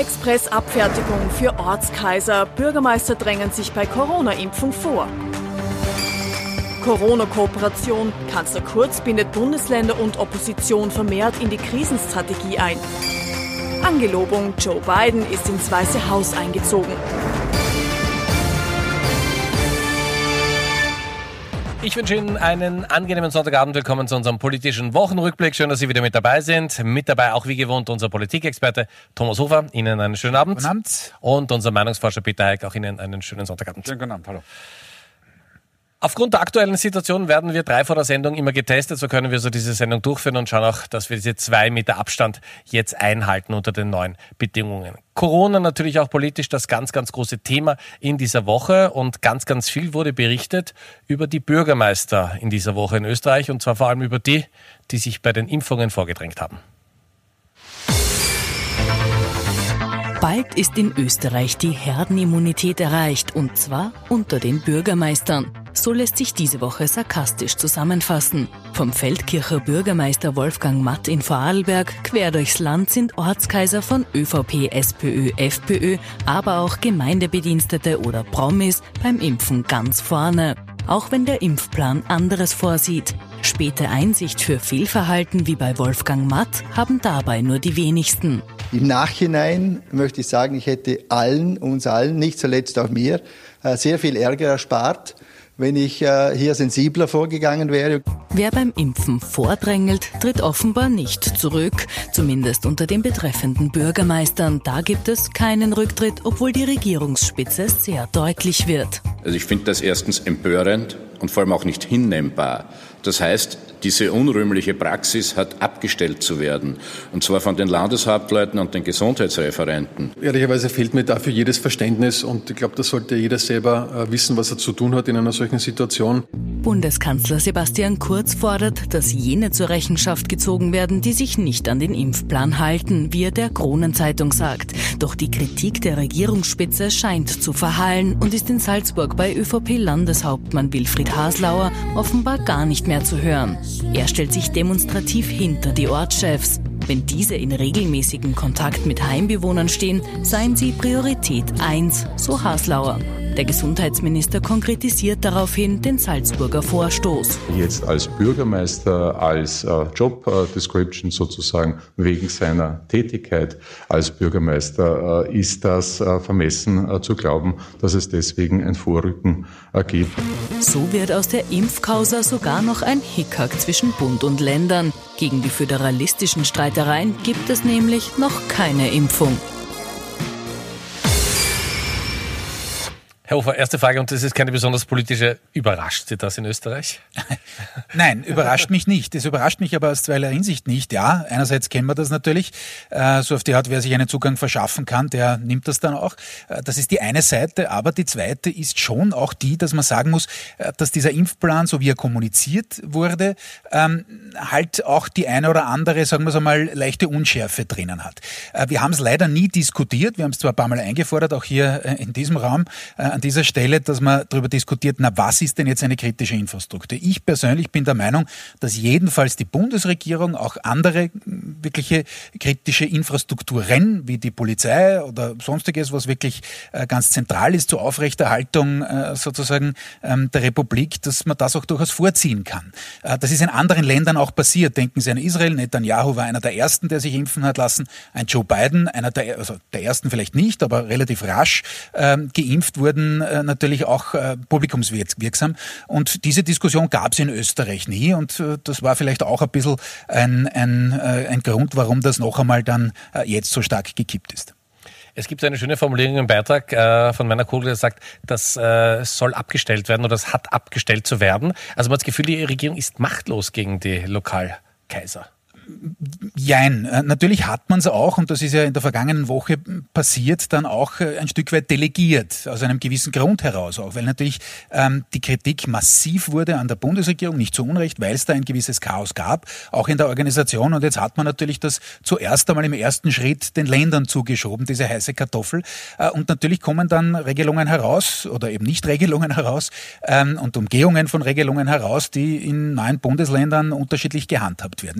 Expressabfertigung für Ortskaiser. Bürgermeister drängen sich bei Corona-Impfung vor. Corona-Kooperation. Kanzler Kurz bindet Bundesländer und Opposition vermehrt in die Krisenstrategie ein. Angelobung. Joe Biden ist ins Weiße Haus eingezogen. Ich wünsche Ihnen einen angenehmen Sonntagabend. Willkommen zu unserem politischen Wochenrückblick. Schön, dass Sie wieder mit dabei sind. Mit dabei auch wie gewohnt unser Politikexperte Thomas Hofer. Ihnen einen schönen Abend. Guten Abend. Und unser Meinungsforscher Peter Heik. Auch Ihnen einen schönen Sonntagabend. Schönen guten Abend. Hallo. Aufgrund der aktuellen Situation werden wir 3 vor der Sendung immer getestet. So können wir so diese Sendung durchführen und schauen auch, dass wir diese 2 Meter Abstand jetzt einhalten unter den neuen Bedingungen. Corona natürlich auch politisch das ganz, ganz große Thema in dieser Woche. Und ganz, ganz viel wurde berichtet über die Bürgermeister in dieser Woche in Österreich. Und zwar vor allem über die sich bei den Impfungen vorgedrängt haben. Bald ist in Österreich die Herdenimmunität erreicht, und zwar unter den Bürgermeistern. So lässt sich diese Woche sarkastisch zusammenfassen. Vom Feldkircher Bürgermeister Wolfgang Matt in Vorarlberg quer durchs Land sind Ortskaiser von ÖVP, SPÖ, FPÖ, aber auch Gemeindebedienstete oder Promis beim Impfen ganz vorne. Auch wenn der Impfplan anderes vorsieht. Späte Einsicht für Fehlverhalten wie bei Wolfgang Matt haben dabei nur die wenigsten. Im Nachhinein möchte ich sagen, ich hätte uns allen, nicht zuletzt auch mir, sehr viel Ärger erspart, wenn ich hier sensibler vorgegangen wäre. Wer beim Impfen vordrängelt, tritt offenbar nicht zurück. Zumindest unter den betreffenden Bürgermeistern. Da gibt es keinen Rücktritt, obwohl die Regierungsspitze sehr deutlich wird. Also ich finde das erstens empörend und vor allem auch nicht hinnehmbar. Das heißt, diese unrühmliche Praxis hat abgestellt zu werden. Und zwar von den Landeshauptleuten und den Gesundheitsreferenten. Ehrlicherweise fehlt mir dafür jedes Verständnis. Und ich glaube, das sollte jeder selber wissen, was er zu tun hat in einer solchen Situation. Bundeskanzler Sebastian Kurz fordert, dass jene zur Rechenschaft gezogen werden, die sich nicht an den Impfplan halten, wie er der Kronenzeitung sagt. Doch die Kritik der Regierungsspitze scheint zu verhallen und ist in Salzburg bei ÖVP-Landeshauptmann Wilfried Haslauer offenbar gar nicht mehr zu hören. Er stellt sich demonstrativ hinter die Ortschefs. Wenn diese in regelmäßigem Kontakt mit Heimbewohnern stehen, seien sie Priorität 1, so Haslauer. Der Gesundheitsminister konkretisiert daraufhin den Salzburger Vorstoß. Jetzt als Bürgermeister, als Job Description sozusagen wegen seiner Tätigkeit als Bürgermeister ist das vermessen zu glauben, dass es deswegen ein Vorrücken gibt. So wird aus der Impfkausa sogar noch ein Hickhack zwischen Bund und Ländern. Gegen die föderalistischen Streitereien gibt es nämlich noch keine Impfung. Herr Hofer, erste Frage, und das ist keine besonders politische. Überrascht Sie das in Österreich? Nein, überrascht mich nicht. Es überrascht mich aber aus zweierlei Hinsicht nicht. Ja, einerseits kennen wir das natürlich. So auf die Art, wer sich einen Zugang verschaffen kann, der nimmt das dann auch. Das ist die eine Seite. Aber die zweite ist schon auch die, dass man sagen muss, dass dieser Impfplan, so wie er kommuniziert wurde, halt auch die eine oder andere, sagen wir es einmal, leichte Unschärfe drinnen hat. Wir haben es leider nie diskutiert. Wir haben es zwar ein paar Mal eingefordert, auch hier in diesem Raum, an dieser Stelle, dass man darüber diskutiert, was ist denn jetzt eine kritische Infrastruktur? Ich persönlich bin der Meinung, dass jedenfalls die Bundesregierung auch andere wirkliche kritische Infrastrukturen wie die Polizei oder sonstiges, was wirklich ganz zentral ist zur Aufrechterhaltung sozusagen der Republik, dass man das auch durchaus vorziehen kann. Das ist in anderen Ländern auch passiert. Denken Sie an Israel. Netanyahu war einer der Ersten, der sich impfen hat lassen. Ein Joe Biden, einer der Ersten vielleicht nicht, aber relativ rasch geimpft wurden, natürlich auch publikumswirksam. Und diese Diskussion gab es in Österreich nie. Und das war vielleicht auch ein bisschen ein Grund, warum das noch einmal dann jetzt so stark gekippt ist. Es gibt eine schöne Formulierung im Beitrag von meiner Kugel, der sagt, das soll abgestellt werden oder es hat abgestellt zu werden. Also man hat das Gefühl, die Regierung ist machtlos gegen die Lokalkaiser. Jein. Natürlich hat man es auch, und das ist ja in der vergangenen Woche passiert, dann auch ein Stück weit delegiert, aus einem gewissen Grund heraus auch, weil natürlich die Kritik massiv wurde an der Bundesregierung, nicht zu Unrecht, weil es da ein gewisses Chaos gab, auch in der Organisation, und jetzt hat man natürlich das zuerst einmal im ersten Schritt den Ländern zugeschoben, diese heiße Kartoffel, und natürlich kommen dann Regelungen heraus oder eben nicht Regelungen heraus und Umgehungen von Regelungen heraus, die in 9 Bundesländern unterschiedlich gehandhabt werden. Ich glaube, es ist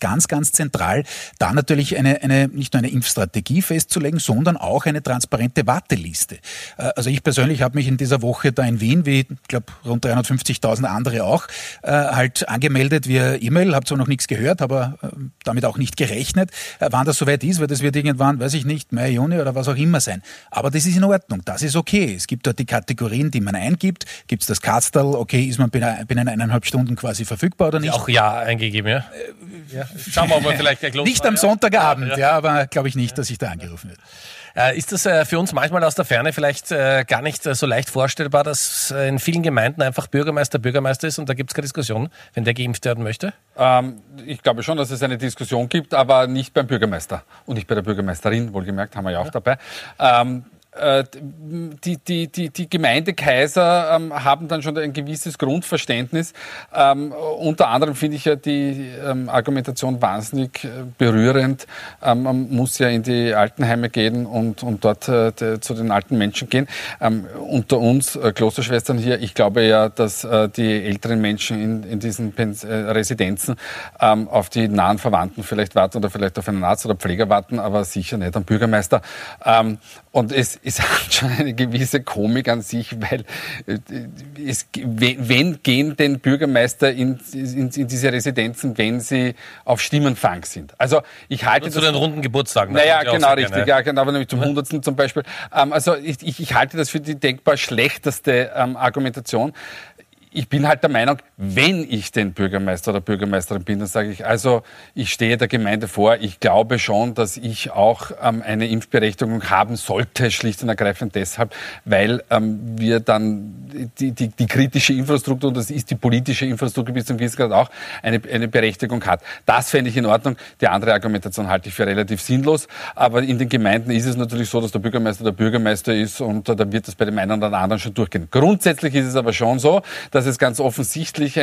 ganz, ganz zentral, da natürlich nicht nur eine Impfstrategie festzulegen, sondern auch eine transparente Warteliste. Also ich persönlich habe mich in dieser Woche da in Wien, wie ich glaube rund 350.000 andere auch, halt angemeldet via E-Mail, habe zwar noch nichts gehört, aber damit auch nicht gerechnet, wann das soweit ist, weil das wird irgendwann, weiß ich nicht, Mai, Juni oder was auch immer sein. Aber das ist in Ordnung, das ist okay. Es gibt dort die Kategorien, die man eingibt, gibt es das Kastel, okay, ist man binnen 1,5 Stunden quasi verfügbar oder nicht? Auch ja eingegeben, ja? Ja. Schauen wir mal, vielleicht gleich los. Nicht am Sonntagabend, ja, aber glaube ich nicht, dass ich da angerufen werde. Ist das für uns manchmal aus der Ferne vielleicht gar nicht so leicht vorstellbar, dass in vielen Gemeinden einfach Bürgermeister ist und da gibt es keine Diskussion, wenn der geimpft werden möchte? Ich glaube schon, dass es eine Diskussion gibt, aber nicht beim Bürgermeister und nicht bei der Bürgermeisterin, wohlgemerkt, haben wir ja auch dabei. Die Gemeindekaiser haben dann schon ein gewisses Grundverständnis. Unter anderem finde ich ja die Argumentation wahnsinnig berührend. Man muss ja in die Altenheime gehen und dort zu den alten Menschen gehen. Unter uns Klosterschwestern hier, ich glaube ja, dass die älteren Menschen in diesen Residenzen auf die nahen Verwandten vielleicht warten oder vielleicht auf einen Arzt oder Pfleger warten, aber sicher nicht am Bürgermeister. Und es hat schon eine gewisse Komik an sich, weil wenn gehen denn Bürgermeister in diese Residenzen, wenn sie auf Stimmenfang sind? Also ich halte das zu den runden Geburtstagen. Naja, genau, richtig, gerne. Ja, genau, aber nämlich zum 100. zum Beispiel. Also ich halte das für die denkbar schlechteste Argumentation. Ich bin halt der Meinung, wenn ich den Bürgermeister oder Bürgermeisterin bin, dann sage ich, also ich stehe der Gemeinde vor, ich glaube schon, dass ich auch eine Impfberechtigung haben sollte, schlicht und ergreifend deshalb, weil wir dann die kritische Infrastruktur, und das ist die politische Infrastruktur bis zum gewissen Grad auch, eine Berechtigung hat. Das fände ich in Ordnung. Die andere Argumentation halte ich für relativ sinnlos, aber in den Gemeinden ist es natürlich so, dass der Bürgermeister ist und da wird das bei dem einen oder anderen schon durchgehen. Grundsätzlich ist es aber schon so, dass es ganz offensichtlich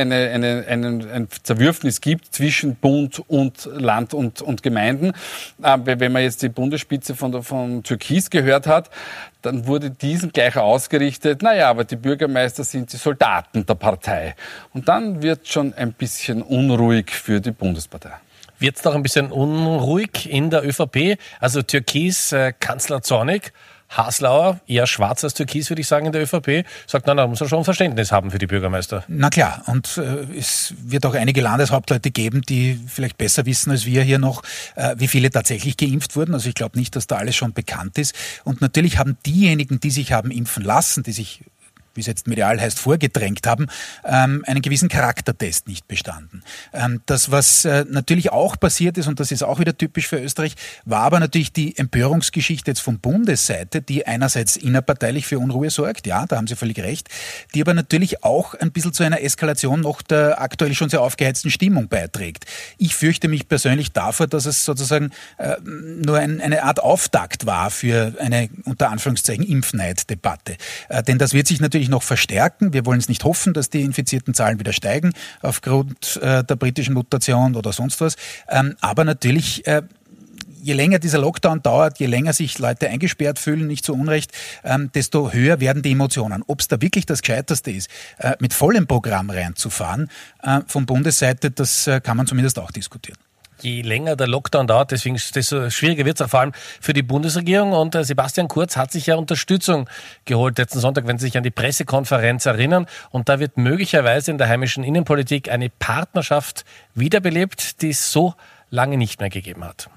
ein Zerwürfnis gibt zwischen Bund und Land und Gemeinden. Wenn man jetzt die Bundesspitze von Türkis gehört hat, dann wurde diesen gleich ausgerichtet, naja, aber die Bürgermeister sind die Soldaten der Partei. Und dann wird schon ein bisschen unruhig für die Bundespartei. Wird es doch ein bisschen unruhig in der ÖVP? Also Türkis, Kanzler zornig, Haslauer, eher schwarz als Türkis, würde ich sagen, in der ÖVP, sagt, na, da muss er schon Verständnis haben für die Bürgermeister. Na klar, und es wird auch einige Landeshauptleute geben, die vielleicht besser wissen als wir hier noch, wie viele tatsächlich geimpft wurden. Also ich glaube nicht, dass da alles schon bekannt ist. Und natürlich haben diejenigen, die sich haben impfen lassen, die sich, wie es jetzt medial heißt, vorgedrängt haben, einen gewissen Charaktertest nicht bestanden. Das, was natürlich auch passiert ist, und das ist auch wieder typisch für Österreich, war aber natürlich die Empörungsgeschichte jetzt von Bundesseite, die einerseits innerparteilich für Unruhe sorgt, ja, da haben Sie völlig recht, die aber natürlich auch ein bisschen zu einer Eskalation noch der aktuell schon sehr aufgeheizten Stimmung beiträgt. Ich fürchte mich persönlich davor, dass es sozusagen nur eine Art Auftakt war für eine, unter Anführungszeichen, Impfneid-Debatte. Denn das wird sich natürlich noch verstärken. Wir wollen es nicht hoffen, dass die infizierten Zahlen wieder steigen aufgrund der britischen Mutation oder sonst was. Aber natürlich, je länger dieser Lockdown dauert, je länger sich Leute eingesperrt fühlen, nicht zu Unrecht, desto höher werden die Emotionen. Ob es da wirklich das Gescheiterste ist, mit vollem Programm reinzufahren, von Bundesseite, das kann man zumindest auch diskutieren. Je länger der Lockdown dauert, desto schwieriger wird es auch vor allem für die Bundesregierung. Und Sebastian Kurz hat sich ja Unterstützung geholt letzten Sonntag, wenn Sie sich an die Pressekonferenz erinnern. Und da wird möglicherweise in der heimischen Innenpolitik eine Partnerschaft wiederbelebt, die es so lange nicht mehr gegeben hat.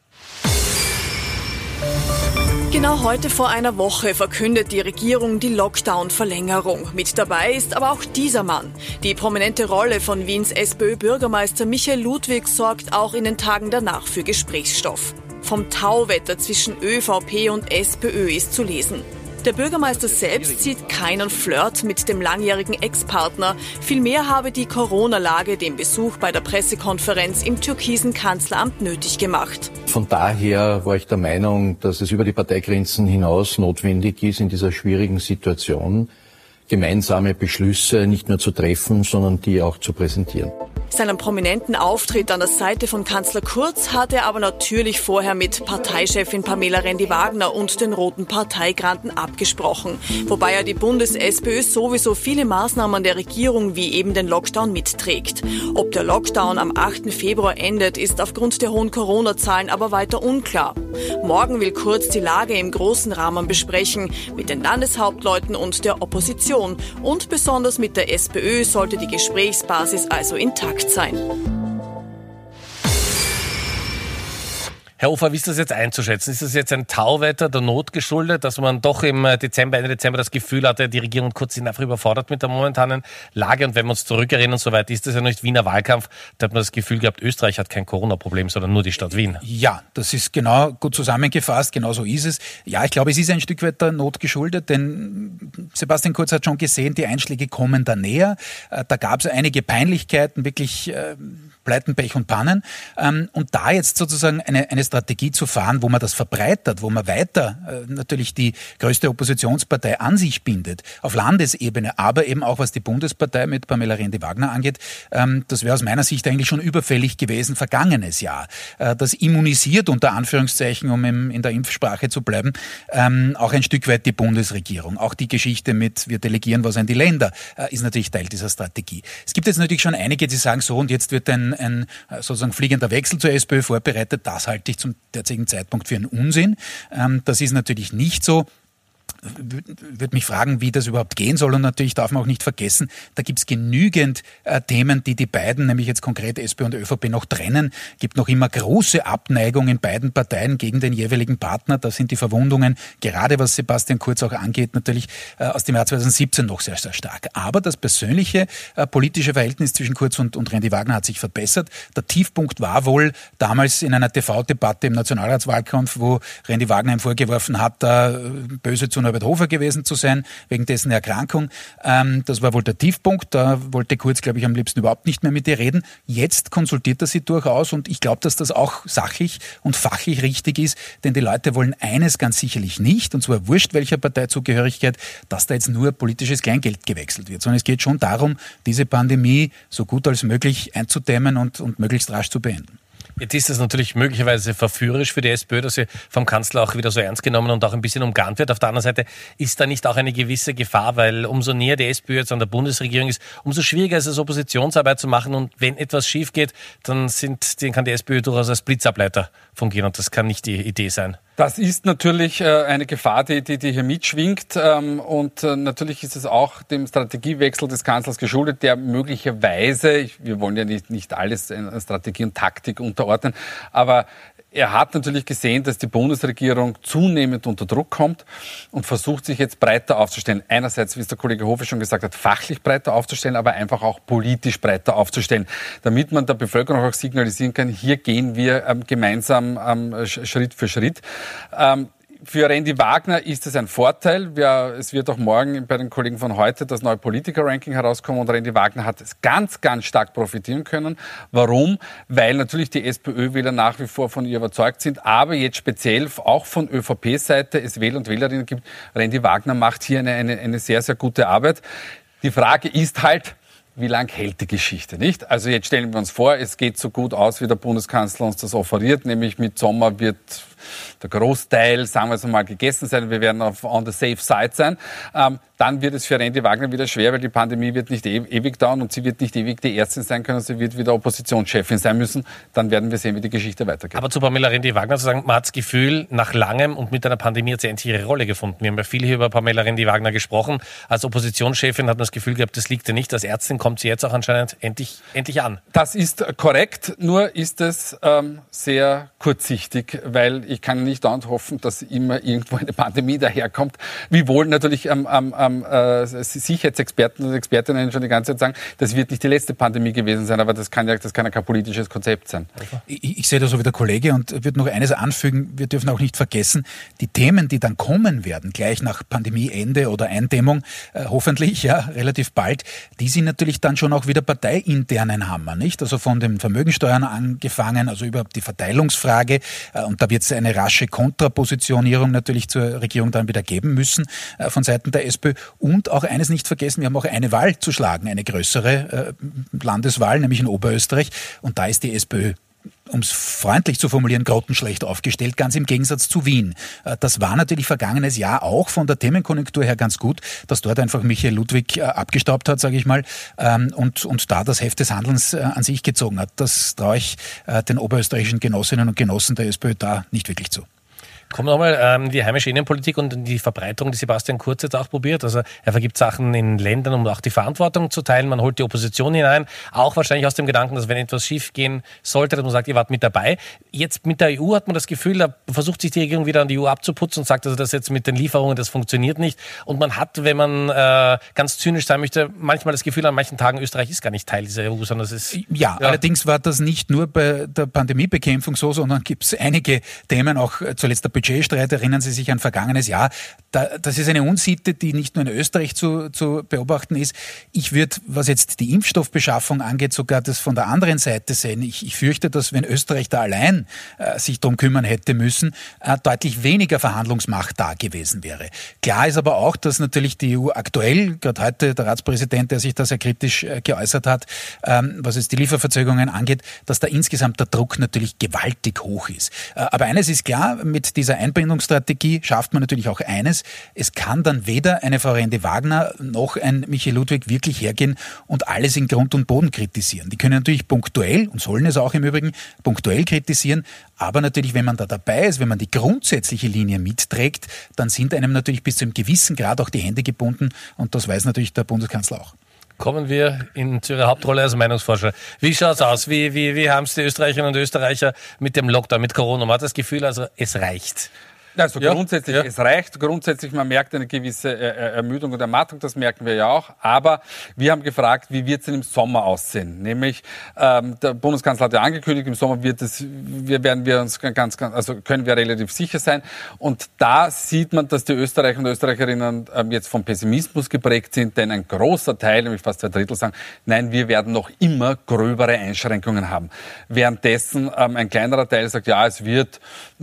Genau heute vor einer Woche verkündet die Regierung die Lockdown-Verlängerung. Mit dabei ist aber auch dieser Mann. Die prominente Rolle von Wiens SPÖ-Bürgermeister Michael Ludwig sorgt auch in den Tagen danach für Gesprächsstoff. Vom Tauwetter zwischen ÖVP und SPÖ ist zu lesen. Der Bürgermeister selbst sieht keinen Flirt mit dem langjährigen Ex-Partner. Vielmehr habe die Corona-Lage den Besuch bei der Pressekonferenz im türkisen Kanzleramt nötig gemacht. Von daher war ich der Meinung, dass es über die Parteigrenzen hinaus notwendig ist, in dieser schwierigen Situation gemeinsame Beschlüsse nicht nur zu treffen, sondern die auch zu präsentieren. Seinen prominenten Auftritt an der Seite von Kanzler Kurz hat er aber natürlich vorher mit Parteichefin Pamela Rendi-Wagner und den roten Parteigranten abgesprochen, wobei er die Bundes-SPÖ sowieso viele Maßnahmen der Regierung wie eben den Lockdown mitträgt. Ob der Lockdown am 8. Februar endet, ist aufgrund der hohen Corona-Zahlen aber weiter unklar. Morgen will Kurz die Lage im großen Rahmen besprechen, mit den Landeshauptleuten und der Opposition. Und besonders mit der SPÖ sollte die Gesprächsbasis also intakt sein. Herr Hofer, wie ist das jetzt einzuschätzen? Ist das jetzt ein Tauwetter der Not geschuldet, dass man doch im Ende Dezember das Gefühl hatte, die Regierung Kurz sind einfach überfordert mit der momentanen Lage? Und wenn wir uns zurückerinnern, soweit ist das ja nicht Wiener Wahlkampf, da hat man das Gefühl gehabt, Österreich hat kein Corona-Problem, sondern nur die Stadt Wien. Ja, das ist genau gut zusammengefasst, genau so ist es. Ja, ich glaube, es ist ein Stück weit der Not geschuldet, denn Sebastian Kurz hat schon gesehen, die Einschläge kommen da näher. Da gab es einige Peinlichkeiten, wirklich Pleiten, Pech und Pannen. Und da jetzt sozusagen eine Strategie zu fahren, wo man das verbreitert, wo man weiter natürlich die größte Oppositionspartei an sich bindet, auf Landesebene, aber eben auch was die Bundespartei mit Pamela Rendi-Wagner angeht, das wäre aus meiner Sicht eigentlich schon überfällig gewesen vergangenes Jahr. Das immunisiert unter Anführungszeichen, um in der Impfsprache zu bleiben, auch ein Stück weit die Bundesregierung. Auch die Geschichte mit wir delegieren was an die Länder ist natürlich Teil dieser Strategie. Es gibt jetzt natürlich schon einige, die sagen so, und jetzt wird ein sozusagen fliegender Wechsel zur SPÖ vorbereitet. Das halte ich zum derzeitigen Zeitpunkt für einen Unsinn. Das ist natürlich nicht so. Würde mich fragen, wie das überhaupt gehen soll. Und natürlich darf man auch nicht vergessen, da gibt es genügend Themen, die beiden, nämlich jetzt konkret SPÖ und ÖVP, noch trennen. Gibt noch immer große Abneigung in beiden Parteien gegen den jeweiligen Partner. Da sind die Verwundungen, gerade was Sebastian Kurz auch angeht, natürlich aus dem Jahr 2017 noch sehr, sehr stark. Aber das persönliche politische Verhältnis zwischen Kurz und Rendi-Wagner hat sich verbessert. Der Tiefpunkt war wohl damals in einer TV-Debatte im Nationalratswahlkampf, wo Rendi-Wagner ihm vorgeworfen hat, böse zu Norbert Hofer gewesen zu sein, wegen dessen Erkrankung. Das war wohl der Tiefpunkt. Da wollte Kurz, glaube ich, am liebsten überhaupt nicht mehr mit ihr reden. Jetzt konsultiert er sie durchaus und ich glaube, dass das auch sachlich und fachlich richtig ist, denn die Leute wollen eines ganz sicherlich nicht, und zwar wurscht welcher Parteizugehörigkeit, dass da jetzt nur politisches Kleingeld gewechselt wird, sondern es geht schon darum, diese Pandemie so gut als möglich einzudämmen und möglichst rasch zu beenden. Jetzt ist es natürlich möglicherweise verführerisch für die SPÖ, dass sie vom Kanzler auch wieder so ernst genommen und auch ein bisschen umgarnt wird. Auf der anderen Seite ist da nicht auch eine gewisse Gefahr, weil umso näher die SPÖ jetzt an der Bundesregierung ist, umso schwieriger ist es, Oppositionsarbeit zu machen. Und wenn etwas schief geht, dann kann die SPÖ durchaus als Blitzableiter fungieren und das kann nicht die Idee sein. Das ist natürlich eine Gefahr, die hier mitschwingt. Und natürlich ist es auch dem Strategiewechsel des Kanzlers geschuldet, der möglicherweise, wir wollen ja nicht alles in Strategie und Taktik unterordnen, aber er hat natürlich gesehen, dass die Bundesregierung zunehmend unter Druck kommt und versucht, sich jetzt breiter aufzustellen. Einerseits, wie es der Kollege Hofer schon gesagt hat, fachlich breiter aufzustellen, aber einfach auch politisch breiter aufzustellen, damit man der Bevölkerung auch signalisieren kann, hier gehen wir gemeinsam Schritt für Schritt. Für Rendi-Wagner ist es ein Vorteil. Es wird auch morgen bei den Kollegen von heute das neue Politiker-Ranking herauskommen und Rendi-Wagner hat es ganz, ganz stark profitieren können. Warum? Weil natürlich die SPÖ-Wähler nach wie vor von ihr überzeugt sind, aber jetzt speziell auch von ÖVP-Seite es Wähler und Wählerinnen gibt. Rendi-Wagner macht hier eine sehr, sehr gute Arbeit. Die Frage ist halt, wie lang hält die Geschichte, nicht? Also jetzt stellen wir uns vor, es geht so gut aus, wie der Bundeskanzler uns das offeriert, nämlich mit Sommer wird der Großteil, sagen wir es mal, gegessen sein. Wir werden on the safe side sein. Dann wird es für Rendi-Wagner wieder schwer, weil die Pandemie wird nicht ewig dauern und sie wird nicht ewig die Ärztin sein können, sie wird wieder Oppositionschefin sein müssen. Dann werden wir sehen, wie die Geschichte weitergeht. Aber zu Pamela Rendi-Wagner zu sagen, man hat das Gefühl, nach langem und mit einer Pandemie hat sie endlich ihre Rolle gefunden. Wir haben ja viel hier über Pamela Rendi-Wagner gesprochen. Als Oppositionschefin hat man das Gefühl gehabt, das liegt ihr nicht. Als Ärztin kommt sie jetzt auch anscheinend endlich an. Das ist korrekt, nur ist es sehr kurzsichtig, weil ich kann nicht dauernd hoffen, dass immer irgendwo eine Pandemie daherkommt. Wiewohl natürlich Sicherheitsexperten und Expertinnen schon die ganze Zeit sagen, das wird nicht die letzte Pandemie gewesen sein, aber das kann ja kein politisches Konzept sein. Ich sehe das so wie der Kollege und würde noch eines anfügen, wir dürfen auch nicht vergessen, die Themen, die dann kommen werden, gleich nach Pandemieende oder Eindämmung, hoffentlich, ja, relativ bald, die sind natürlich dann schon auch wieder parteiinternen Hammer, nicht? Also von den Vermögensteuern angefangen, also überhaupt die Verteilungsfrage, und da wird es eine rasche Kontrapositionierung natürlich zur Regierung dann wieder geben müssen von Seiten der SPÖ. SPÖ. Und auch eines nicht vergessen, wir haben auch eine Wahl zu schlagen, eine größere Landeswahl, nämlich in Oberösterreich. Und da ist die SPÖ, um es freundlich zu formulieren, grottenschlecht aufgestellt, ganz im Gegensatz zu Wien. Das war natürlich vergangenes Jahr auch von der Themenkonjunktur her ganz gut, dass dort einfach Michael Ludwig abgestaubt hat, sage ich mal, und da das Heft des Handelns an sich gezogen hat. Das traue ich den oberösterreichischen Genossinnen und Genossen der SPÖ da nicht wirklich zu. Kommt nochmal die heimische Innenpolitik und die Verbreitung, die Sebastian Kurz jetzt auch probiert. Also er vergibt Sachen in Ländern, um auch die Verantwortung zu teilen. Man holt die Opposition hinein, auch wahrscheinlich aus dem Gedanken, dass wenn etwas schief gehen sollte, dass man sagt, ihr wart mit dabei. Jetzt mit der EU hat man das Gefühl, da versucht sich die Regierung wieder an die EU abzuputzen und sagt, also das jetzt mit den Lieferungen, das funktioniert nicht. Und man hat, wenn man ganz zynisch sein möchte, manchmal das Gefühl, an manchen Tagen, Österreich ist gar nicht Teil dieser EU, sondern es ist... Ja, allerdings war das nicht nur bei der Pandemiebekämpfung so, sondern gibt es einige Themen, auch zuletzt der Budgetstreit, erinnern Sie sich an vergangenes Jahr. Das ist eine Unsitte, die nicht nur in Österreich zu beobachten ist. Ich würde, was jetzt die Impfstoffbeschaffung angeht, sogar das von der anderen Seite sehen. Ich fürchte, dass wenn Österreich da allein sich darum kümmern hätte müssen, deutlich weniger Verhandlungsmacht da gewesen wäre. Klar ist aber auch, dass natürlich die EU aktuell, gerade heute der Ratspräsident, der sich da sehr kritisch geäußert hat, was jetzt die Lieferverzögerungen angeht, dass da insgesamt der Druck natürlich gewaltig hoch ist. Aber eines ist klar, mit dieser Einbindungsstrategie schafft man natürlich auch eines. Es kann dann weder eine Frau Rende-Wagner noch ein Michael Ludwig wirklich hergehen und alles in Grund und Boden kritisieren. Die können natürlich punktuell, und sollen es auch im Übrigen, punktuell kritisieren, aber natürlich, wenn man da dabei ist, wenn man die grundsätzliche Linie mitträgt, dann sind einem natürlich bis zu einem gewissen Grad auch die Hände gebunden und das weiß natürlich der Bundeskanzler auch. Kommen wir zu Ihrer Hauptrolle als Meinungsforscher. Wie schaut's aus? Wie haben es die Österreicherinnen und Österreicher mit dem Lockdown, mit Corona? Man hat das Gefühl, also es reicht. Also grundsätzlich, es reicht. Grundsätzlich, man merkt eine gewisse Ermüdung und Ermattung, das merken wir ja auch. Aber wir haben gefragt, wie wird es denn im Sommer aussehen? Nämlich, der Bundeskanzler hat ja angekündigt, im Sommer können wir relativ sicher sein. Und da sieht man, dass die Österreicher und Österreicherinnen jetzt vom Pessimismus geprägt sind, denn ein großer Teil, nämlich fast 2/3 sagen, nein, wir werden noch immer gröbere Einschränkungen haben. Währenddessen ein kleinerer Teil sagt, ja, es wird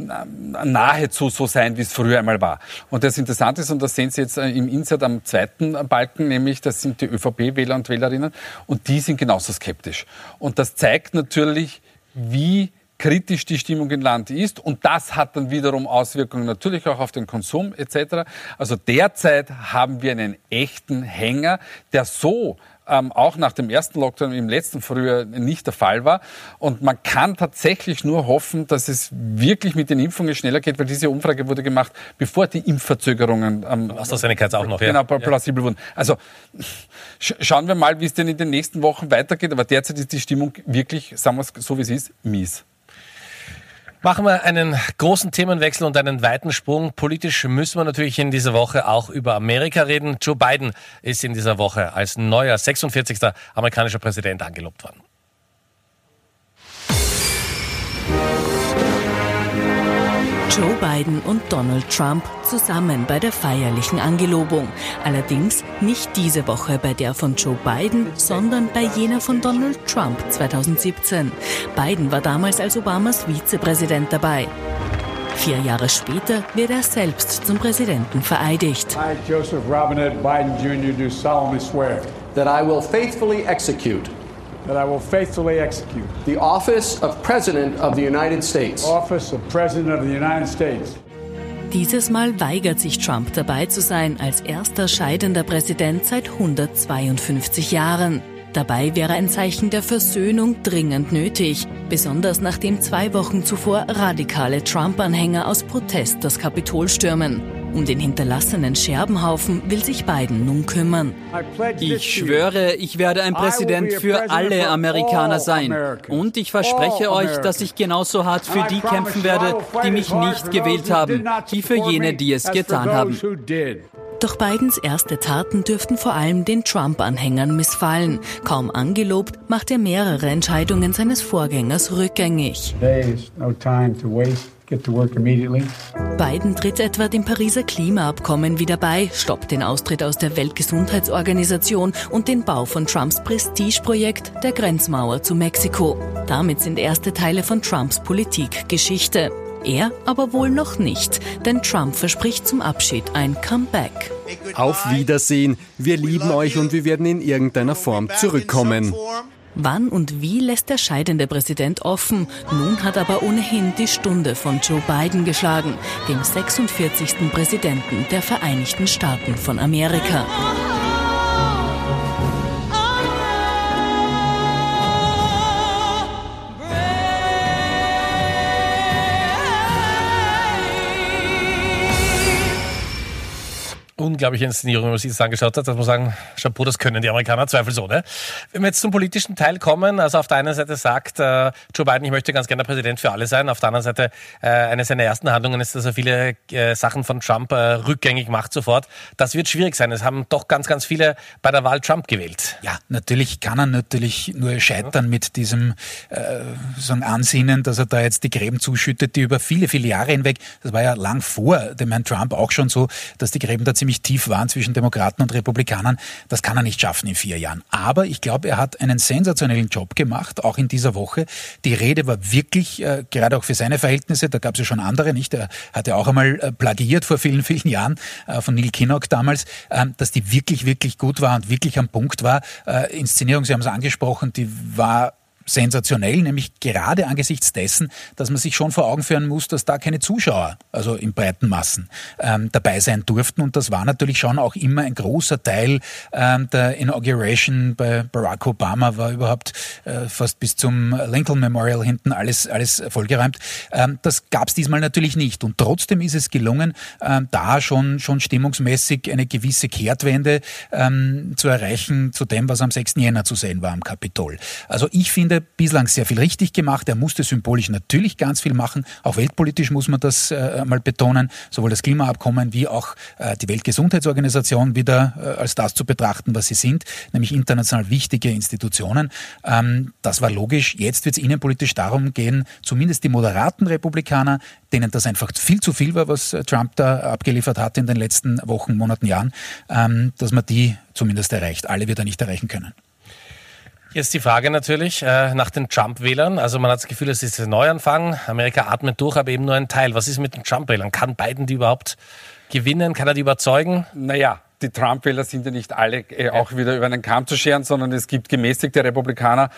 nahezu so sein, wie es früher einmal war. Und das Interessante ist, und das sehen Sie jetzt im Insert am zweiten Balken, nämlich das sind die ÖVP-Wähler und Wählerinnen und die sind genauso skeptisch. Und das zeigt natürlich, wie kritisch die Stimmung im Land ist und das hat dann wiederum Auswirkungen natürlich auch auf den Konsum etc. Also derzeit haben wir einen echten Hänger, der so auch nach dem ersten Lockdown im letzten Frühjahr nicht der Fall war. Und man kann tatsächlich nur hoffen, dass es wirklich mit den Impfungen schneller geht, weil diese Umfrage wurde gemacht, bevor die Impfverzögerungen AstraZeneca auch noch, genau, plausibel wurden. Also schauen wir mal, wie es denn in den nächsten Wochen weitergeht. Aber derzeit ist die Stimmung wirklich, sagen wir es so wie es ist, mies. Machen wir einen großen Themenwechsel und einen weiten Sprung. Politisch müssen wir natürlich in dieser Woche auch über Amerika reden. Joe Biden ist in dieser Woche als neuer 46. amerikanischer Präsident angelobt worden. Joe Biden und Donald Trump zusammen bei der feierlichen Angelobung. Allerdings nicht diese Woche bei der von Joe Biden, sondern bei jener von Donald Trump 2017. Biden war damals als Obamas Vizepräsident dabei. 4 Jahre später wird er selbst zum Präsidenten vereidigt. I, Joseph Robinette Biden Jr., do solemnly swear that I will faithfully execute the office of President of the United States. Dieses Mal weigert sich Trump dabei zu sein, als erster scheidender Präsident seit 152 Jahren. Dabei wäre ein Zeichen der Versöhnung dringend nötig, besonders nachdem 2 Wochen zuvor radikale Trump-Anhänger aus Protest das Kapitol stürmen. Um den hinterlassenen Scherbenhaufen will sich Biden nun kümmern. Ich schwöre, ich werde ein Präsident für alle Amerikaner sein. Und ich verspreche euch, dass ich genauso hart für die kämpfen werde, die mich nicht gewählt haben, wie für jene, die es getan haben. Doch Bidens erste Taten dürften vor allem den Trump-Anhängern missfallen. Kaum angelobt, macht er mehrere Entscheidungen seines Vorgängers rückgängig. Biden tritt etwa dem Pariser Klimaabkommen wieder bei, stoppt den Austritt aus der Weltgesundheitsorganisation und den Bau von Trumps Prestigeprojekt der Grenzmauer zu Mexiko. Damit sind erste Teile von Trumps Politik Geschichte. Er aber wohl noch nicht, denn Trump verspricht zum Abschied ein Comeback. Auf Wiedersehen, wir lieben euch und wir werden in irgendeiner Form zurückkommen. Wann und wie lässt der scheidende Präsident offen. Nun hat aber ohnehin die Stunde von Joe Biden geschlagen, dem 46. Präsidenten der Vereinigten Staaten von Amerika. Unglaubliche Inszenierung, wenn man sich das angeschaut hat, dass man sagen, Chapeau, das können die Amerikaner zweifelsohne. Wenn wir jetzt zum politischen Teil kommen, also auf der einen Seite sagt Joe Biden, ich möchte ganz gerne Präsident für alle sein. Auf der anderen Seite, eine seiner ersten Handlungen ist, dass er viele Sachen von Trump rückgängig macht sofort. Das wird schwierig sein. Es haben doch ganz, ganz viele bei der Wahl Trump gewählt. Ja, natürlich kann er nur scheitern mit diesem Ansinnen, dass er da jetzt die Gräben zuschüttet, die über viele, viele Jahre hinweg, das war ja lang vor dem Herrn Trump auch schon so, dass die Gräben da ziemlich tief waren zwischen Demokraten und Republikanern. Das kann er nicht schaffen in 4 Jahren. Aber ich glaube, er hat einen sensationellen Job gemacht, auch in dieser Woche. Die Rede war wirklich, gerade auch für seine Verhältnisse, da gab es ja schon andere, nicht? Er hat ja auch einmal plagiiert vor vielen, vielen Jahren von Neil Kinnock damals, dass die wirklich, wirklich gut war und wirklich am Punkt war. Inszenierung, Sie haben es angesprochen, die war sensationell, nämlich gerade angesichts dessen, dass man sich schon vor Augen führen muss, dass da keine Zuschauer, also in breiten Massen, dabei sein durften. Und das war natürlich schon auch immer ein großer Teil der Inauguration bei Barack Obama, war überhaupt fast bis zum Lincoln Memorial hinten alles vollgeräumt. Das gab es diesmal natürlich nicht. Und trotzdem ist es gelungen, da schon stimmungsmäßig eine gewisse Kehrtwende zu erreichen zu dem, was am 6. Jänner zu sehen war am Kapitol. Also ich finde, bislang sehr viel richtig gemacht. Er musste symbolisch natürlich ganz viel machen. Auch weltpolitisch muss man das mal betonen. Sowohl das Klimaabkommen wie auch die Weltgesundheitsorganisation wieder als das zu betrachten, was sie sind, nämlich international wichtige Institutionen. Das war logisch. Jetzt wird es innenpolitisch darum gehen, zumindest die moderaten Republikaner, denen das einfach viel zu viel war, was Trump da abgeliefert hat in den letzten Wochen, Monaten, Jahren, dass man die zumindest erreicht. Alle wird er nicht erreichen können. Jetzt die Frage natürlich nach den Trump-Wählern. Also man hat das Gefühl, es ist ein Neuanfang. Amerika atmet durch, aber eben nur ein Teil. Was ist mit den Trump-Wählern? Kann Biden die überhaupt gewinnen? Kann er die überzeugen? Naja, die Trump-Wähler sind ja nicht alle auch wieder über einen Kamm zu scheren, sondern es gibt gemäßigte Republikaner,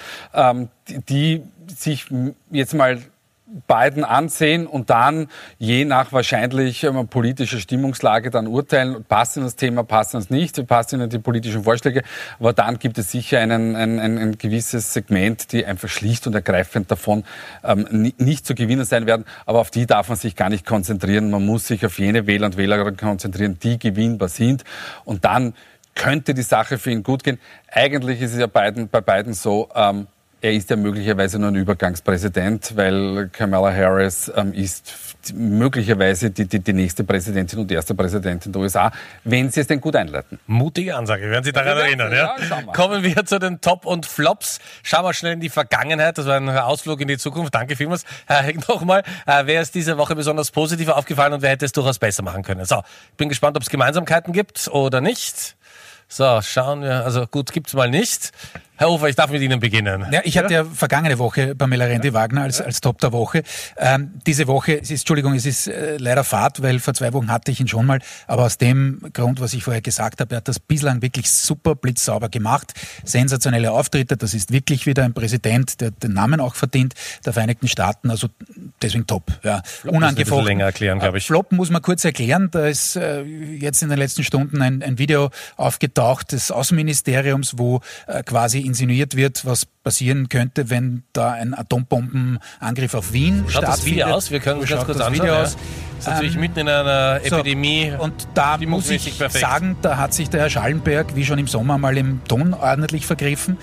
die sich jetzt mal Biden ansehen und dann je nach wahrscheinlich politischer Stimmungslage dann urteilen, passt ihnen das Thema, passt ihnen das nicht, passt ihnen die politischen Vorschläge, aber dann gibt es sicher ein gewisses Segment, die einfach schlicht und ergreifend davon nicht zu gewinnen sein werden, aber auf die darf man sich gar nicht konzentrieren, man muss sich auf jene Wähler und Wählerinnen konzentrieren, die gewinnbar sind und dann könnte die Sache für ihn gut gehen. Eigentlich ist es ja bei Biden so, er ist ja möglicherweise nur ein Übergangspräsident, weil Kamala Harris ist möglicherweise die nächste Präsidentin und erste Präsidentin der USA, wenn sie es denn gut einleiten. Mutige Ansage, werden Sie daran erinnern. Ja? Kommen wir zu den Top und Flops. Schauen wir schnell in die Vergangenheit. Das war ein Ausflug in die Zukunft. Danke vielmals. Herr Heck, nochmal. Wer ist diese Woche besonders positiv aufgefallen und wer hätte es durchaus besser machen können? So, ich bin gespannt, ob es Gemeinsamkeiten gibt oder nicht. So, schauen wir. Also gut, gibt's mal nicht. Herr Hofer, ich darf mit Ihnen beginnen. Ja, ich hatte ja vergangene Woche Pamela Rendi-Wagner als Top der Woche. Diese Woche, es ist leider Fahrt, weil vor 2 Wochen hatte ich ihn schon mal. Aber aus dem Grund, was ich vorher gesagt habe, er hat das bislang wirklich super blitzsauber gemacht. Sensationelle Auftritte. Das ist wirklich wieder ein Präsident, der den Namen auch verdient, der Vereinigten Staaten. Also deswegen top. Ja. Unangefochten. Länger erklären, glaube ich. Flop muss man kurz erklären. Da ist jetzt in den letzten Stunden ein Video aufgetaucht des Außenministeriums, wo quasi insinuiert wird, was passieren könnte, wenn da ein Atombombenangriff auf Wien stattfindet. Schaut das Video aus? Wir können uns ganz kurz anschauen. Ja. Das ist natürlich mitten in einer Epidemie. Und da muss ich sagen, da hat sich der Herr Schallenberg, wie schon im Sommer, mal im Ton ordentlich vergriffen.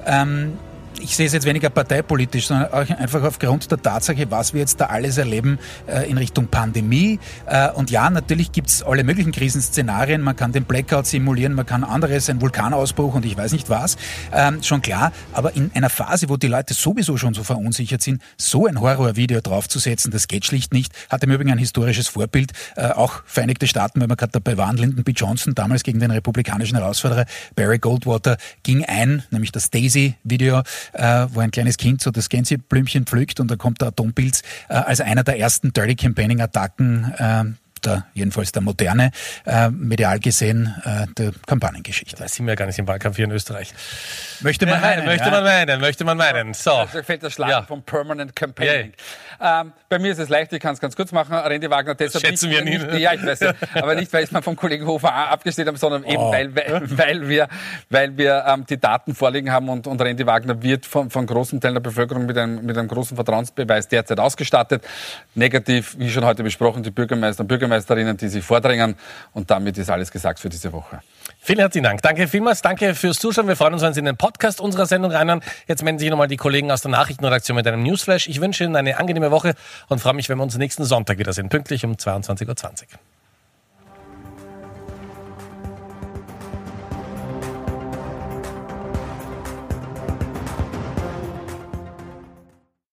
Ich sehe es jetzt weniger parteipolitisch, sondern auch einfach aufgrund der Tatsache, was wir jetzt da alles erleben in Richtung Pandemie. Und ja, natürlich gibt es alle möglichen Krisenszenarien. Man kann den Blackout simulieren, man kann anderes, einen Vulkanausbruch und ich weiß nicht was. Schon klar, aber in einer Phase, wo die Leute sowieso schon so verunsichert sind, so ein Horrorvideo draufzusetzen, das geht schlicht nicht. Hat im Übrigen ein historisches Vorbild. Auch Vereinigte Staaten, wenn wir gerade dabei waren, Lyndon B. Johnson, damals gegen den republikanischen Herausforderer Barry Goldwater, ging ein, nämlich das Daisy-Video, wo ein kleines Kind so das Gänseblümchen pflückt und da kommt der Atompilz als einer der ersten Dirty Campaigning-Attacken jedenfalls der moderne, medial gesehen, der Kampagnengeschichte. Da sind wir ja gar nicht im Wahlkampf hier in Österreich. Möchte man meinen. So. Da fällt der Schlag vom Permanent Campaigning. Bei mir ist es leicht, ich kann es ganz kurz machen. Randy Wagner, deshalb das schätzen wir nie. Ja, ich weiß ja. Aber nicht, weil ich mal vom Kollegen Hofer abgestellt habe, sondern eben, weil wir die Daten vorliegen haben und Randy Wagner wird von großen Teilen der Bevölkerung mit einem großen Vertrauensbeweis derzeit ausgestattet. Negativ, wie schon heute besprochen, die Bürgermeister und Bürgermeisterinnen, die sich vordrängen. Und damit ist alles gesagt für diese Woche. Vielen herzlichen Dank. Danke vielmals. Danke fürs Zuschauen. Wir freuen uns, wenn Sie in den Podcast unserer Sendung reinhören. Jetzt melden sich nochmal die Kollegen aus der Nachrichtenredaktion mit einem Newsflash. Ich wünsche Ihnen eine angenehme Woche und freue mich, wenn wir uns nächsten Sonntag wiedersehen. Pünktlich um 22:20 Uhr.